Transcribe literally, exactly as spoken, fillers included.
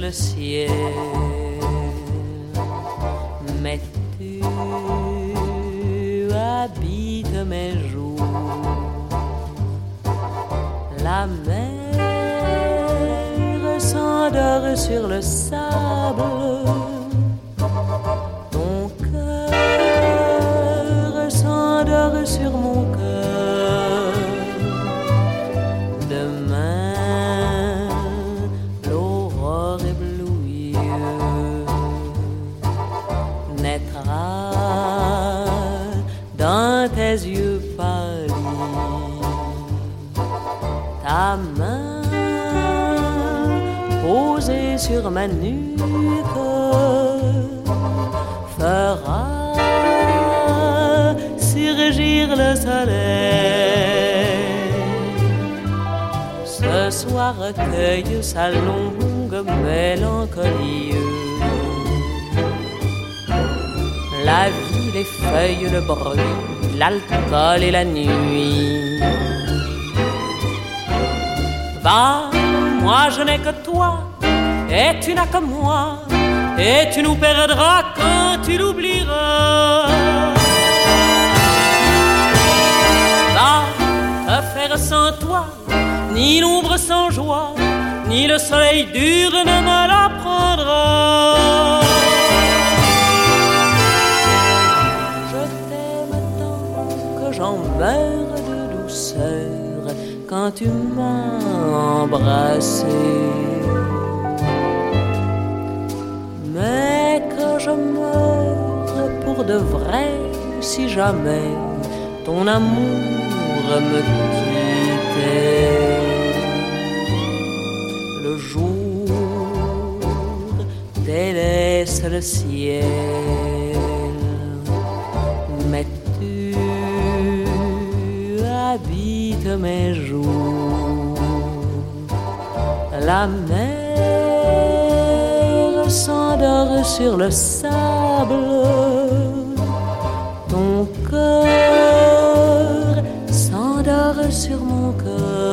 le ciel. Mais tu habites mes jours. La mer s'endort sur le sable. Ton cœur s'endort sur mon cœur. Demain, l'aurore éblouieuse naîtra dans tes yeux pâlis. Ta main posée sur ma nuque fera surgir le soleil. Ce soir recueille sa longue mélancolie. La vie, les feuilles, le bruit, l'alcool et la nuit. Va, moi je n'ai que toi, et tu n'as que moi, et tu nous perdras quand tu l'oublieras. Va, te faire sans toi, ni l'ombre sans joie, ni le soleil dur ne me l'apprendra. Je t'aime tant que j'en meurs de douceur quand tu m'as embrassé. Mais que je meure pour de vrai si jamais ton amour me quittait. Le jour délaisse le ciel, mais tu habites mes jours. La mer s'endort sur le sable. Ton cœur s'endort sur mon cœur.